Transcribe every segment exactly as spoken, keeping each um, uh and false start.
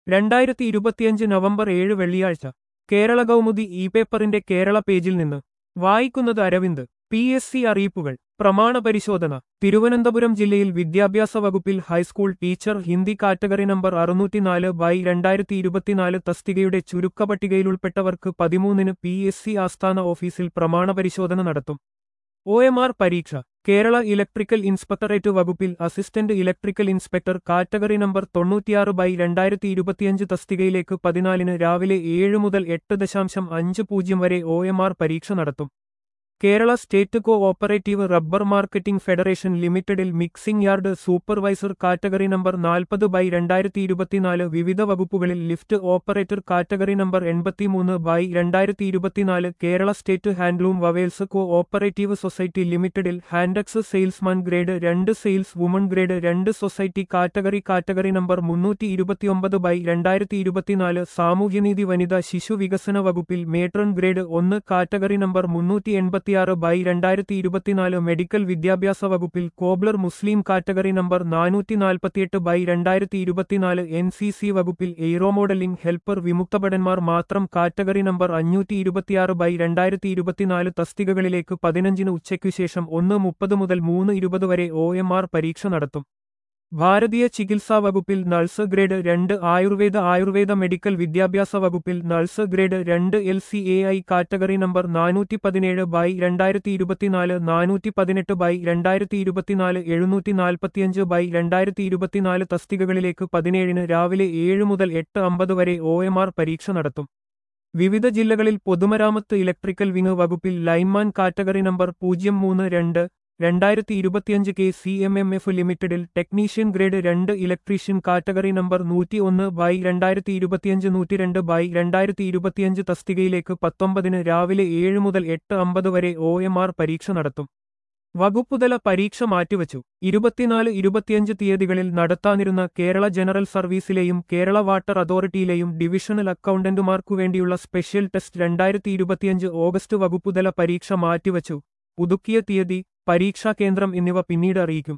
രണ്ടായിരത്തി ഇരുപത്തിയഞ്ച് നവംബർ ഏഴ് വെള്ളിയാഴ്ച കേരള കൗമുദി ഇ പേപ്പറിന്റെ കേരള പേജിൽ നിന്ന് വായിക്കുന്നത് അരവിന്ദ്. പി എസ് സി അറിയിപ്പുകൾ. പ്രമാണ പരിശോധന. തിരുവനന്തപുരം ജില്ലയിൽ വിദ്യാഭ്യാസ വകുപ്പിൽ high school teacher Hindi category number അറുന്നൂറ്റിനാല് ബൈ രണ്ടായിരത്തി ഇരുപത്തിനാല് തസ്തികയുടെ ചുരുക്കപ്പട്ടികയിലുൾപ്പെട്ടവർക്ക് പതിമൂന്നിന് പി എസ് സി ആസ്ഥാന ഓഫീസിൽ പ്രമാണ പരിശോധന നടത്തും. ഒ എം ആർ പരീക്ഷ. കേരള ഇലക്ട്രിക്കൽ ഇൻസ്പെക്ടറേറ്റ് വകുപ്പിൽ assistant electrical inspector category number തൊണ്ണൂറ്റിയാറ് ബൈ രണ്ടായിരത്തി ഇരുപത്തിയഞ്ച് തസ്തികയിലേക്ക് പതിനാലിന് രാവിലെ ഏഴ് മുതൽ എട്ട് ദശാംശം അഞ്ച് പൂജ്യം വരെ ഒ എം ആർ പരീക്ഷ നടത്തും. Kerala state cooperative rubber marketing federation ലിമിറ്റഡിൽ mixing yard supervisor category number നാൽപ്പത് ബൈ രണ്ടായിരത്തി ഇരുപത്തിനാല് വിവിധ വകുപ്പുകളിൽ ലിഫ്റ്റ് ഓപ്പറേറ്റർ കാറ്റഗറി നമ്പർ എൺപത്തിമൂന്ന് ബൈ രണ്ടായിരത്തി ഇരുപത്തിനാല് Kerala state handloom weavers cooperative society ലിമിറ്റഡിൽ ഹാൻഡക്സ് സെയിൽസ്മാൻ ഗ്രേഡ് രണ്ട് സെയിൽസ് വുമൺ ഗ്രേഡ് രണ്ട് സൊസൈറ്റി കാറ്റഗറി കാറ്റഗറി നമ്പർ മുന്നൂറ്റി ഇരുപത്തിയൊമ്പത് ബൈ രണ്ടായിരത്തി ഇരുപത്തിനാല് സാമൂഹ്യനീതി വനിതാ ശിശു വികസന വകുപ്പിൽ മേട്രൺ ഗ്രേഡ് ഒന്ന് കാറ്റഗറി നമ്പർ മുന്നൂറ്റി എൺപത്തി ബൈ രണ്ടായിരത്തി ഇരുപത്തിനാല് മെഡിക്കൽ വിദ്യാഭ്യാസ വകുപ്പിൽ കോബ്ലർ മുസ്ലിം കാറ്റഗറി നമ്പർ നാനൂറ്റി നാൽപ്പത്തിയെട്ട് ബൈ രണ്ടായിരത്തി ഇരുപത്തിനാല് എൻ സി സി വകുപ്പിൽ എയ്റോ മോഡലിംഗ് ഹെൽപ്പർ വിമുക്തഭടന്മാർ മാത്രം കാറ്റഗറി നമ്പർ അഞ്ഞൂറ്റി ഇരുപത്തിയാറ് ബൈ രണ്ടായിരത്തി ഇരുപത്തിനാല് തസ്തികകളിലേക്ക് പതിനഞ്ചിന് ഉച്ചയ്ക്കു ശേഷം ഒന്ന് മുപ്പത് മുതൽ മൂന്ന് ഇരുപത് വരെ ഒ എം ആർ പരീക്ഷ നടത്തും. ഭാരതീയ ചികിത്സാ വകുപ്പിൽ നഴ്സ് ഗ്രേഡ് രണ്ട് ആയുർവേദ ആയുർവേദ മെഡിക്കൽ വിദ്യാഭ്യാസ വകുപ്പിൽ നഴ്സ് ഗ്രേഡ് രണ്ട് L C A I category number നാനൂറ്റി പതിനേഴ് ബൈ രണ്ടായിരത്തി ഇരുപത്തിനാല് നാനൂറ്റി പതിനെട്ട് ബൈ രണ്ടായിരത്തി ഇരുപത്തിനാല് എഴുന്നൂറ്റി നാൽപ്പത്തിയഞ്ച് ബൈ രണ്ടായിരത്തി ഇരുപത്തിനാല് തസ്തികകളിലേക്ക് പതിനേഴിന് രാവിലെ ഏഴ് മുതൽ എട്ട് അമ്പത് വരെ ഒ എം ആർ പരീക്ഷ നടത്തും. വിവിധ ജില്ലകളിൽ പൊതുമരാമത്ത് ഇലക്ട്രിക്കൽ വിങ് വകുപ്പിൽ ലൈൻമാൻ കാറ്റഗറി നമ്പർ പൂജ്യം മൂന്ന് രണ്ട് രണ്ടായിരത്തി ഇരുപത്തിയഞ്ച് K C M M F ലിമിറ്റഡിൽ ടെക്നീഷ്യൻ ഗ്രേഡ് രണ്ട് ഇലക്ട്രീഷ്യൻ കാറ്റഗറി നമ്പർ നൂറ്റി ഒന്ന് ബൈ രണ്ടായിരത്തി ഇരുപത്തിയഞ്ച് നൂറ്റിരണ്ട് ബൈ രണ്ടായിരത്തി ഇരുപത്തിയഞ്ച് തസ്തികയിലേക്ക് പത്തൊമ്പതിന് രാവിലെ ഏഴ് മുതൽ എട്ട് അമ്പത് വരെ ഒ എം ആർ പരീക്ഷ നടത്തും. വകുപ്പുതല പരീക്ഷ മാറ്റിവച്ചു. ഇരുപത്തിനാല് ഇരുപത്തിയഞ്ച് തീയതികളിൽ നടത്താനിരുന്ന കേരള ജനറൽ സർവീസിലെയും കേരള വാട്ടർ അതോറിറ്റിയിലെയും ഡിവിഷണൽ അക്കൗണ്ടന്റുമാർക്കുവേണ്ടിയുള്ള സ്പെഷ്യൽ ടെസ്റ്റ് രണ്ടായിരത്തി ഇരുപത്തിയഞ്ച് ഓഗസ്റ്റ് വകുപ്പുതല പരീക്ഷ മാറ്റിവച്ചു. പുതുക്കിയ തീയതി, പരീക്ഷാ കേന്ദ്രം എന്നിവ പിന്നീട് അറിയിക്കും.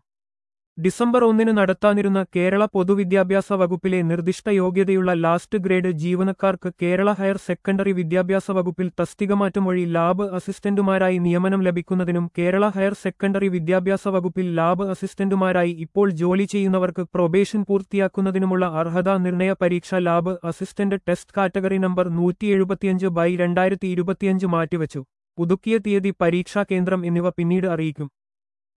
ഡിസംബർ ഒന്നിന് നടത്താനിരുന്ന കേരള പൊതുവിദ്യാഭ്യാസ വകുപ്പിലെ നിർദ്ദിഷ്ട യോഗ്യതയുള്ള ലാസ്റ്റ് ഗ്രേഡ് ജീവനക്കാർക്ക് കേരള ഹയർ സെക്കൻഡറി വിദ്യാഭ്യാസ വകുപ്പിൽ തസ്തികമാറ്റം വഴി ലാബ് അസിസ്റ്റന്റുമാരായി നിയമനം ലഭിക്കുന്നതിനും കേരള ഹയർ സെക്കൻഡറി വിദ്യാഭ്യാസ വകുപ്പിൽ ലാബ് അസിസ്റ്റന്റുമാരായി ഇപ്പോൾ ജോലി ചെയ്യുന്നവർക്ക് പ്രൊബേഷൻ പൂർത്തിയാക്കുന്നതിനുമുള്ള അർഹതാ നിർണയ പരീക്ഷ lab assistant test category number നൂറ്റി എഴുപത്തിയഞ്ച് ബൈ രണ്ടായിരത്തി ഇരുപത്തിയഞ്ച് മാറ്റിവച്ചു. പുതുക്കിയ തീയതി, പരീക്ഷാ കേന്ദ്രം എന്നിവ പിന്നീട് അറിയിക്കും.